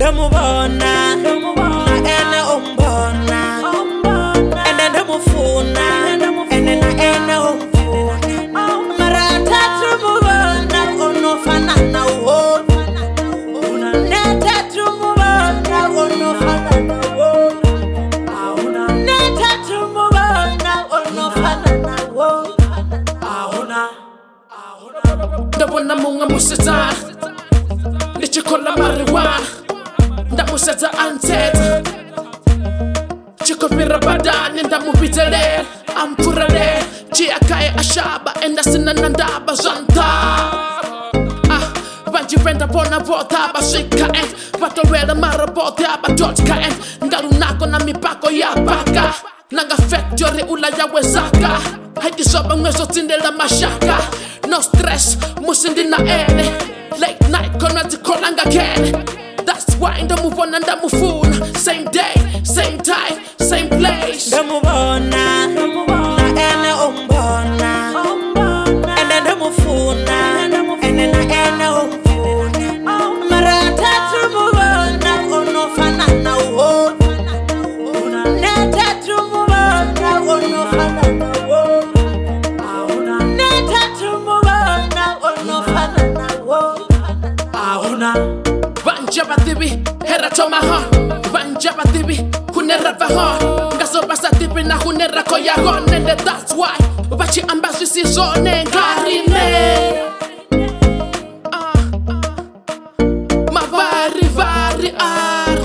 ndamubona ene umbona ene ndamufuna ene na ene umfuna maratatu mubona onofana nawo netatu mubona onofana nawo netatu mubona onofana nawo ndabona munga museta nichikola marijuana ndamuseta anteta chikopira badani ndamupitele ampurele chiakaye ashaba endasinana ndaba zanta banjipenda pona vota bashikaen batowela marabota abadochkaen ndarunako na mipako ya baka nanga factory ula ya wezaka haidisoba ngwezotindela mashaka no stress musindina ene late night kona tikolanga kene. That's why ndamubona ndamufuna same day same time same place ndamubona ene umbona ene ndamufuna ene na ene umfuna maratatu mubona onofana nawo netatu mubona onofana nawo netatu mubona onofana nawo Banjaba tibi, hera toma hon. Banjaba tibi, hunera vahon. Ngaso basa tibi na hunera koya hon. And that's why bachi ambasi si zone karine. Mavari vari ar.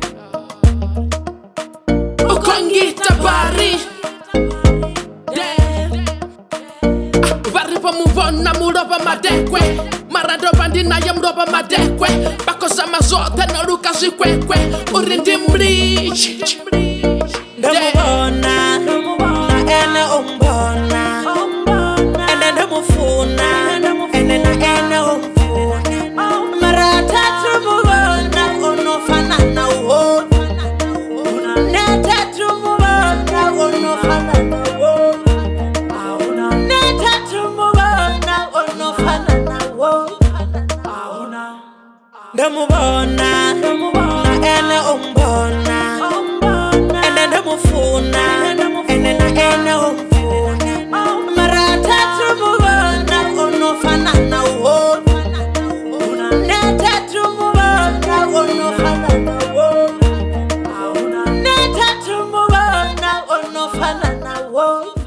Ukongita bari. Bari pa muvona muroba madekwe. Marado bandina ya mroba madekwe bakosa mazote no luka zikwekwe urindi mrich ndamubona ene umbona ene ndamufuna ene na ene umfuna maratatu mubona onofana nawo netatu mubona onofana nawo netatu mubona onofana nawo ndamubona ene umbona ene ndamufuna ene na ene umfuna maratatu mubona onofana nawo netatu mubona onofana nawo netatu mubona onofana nawo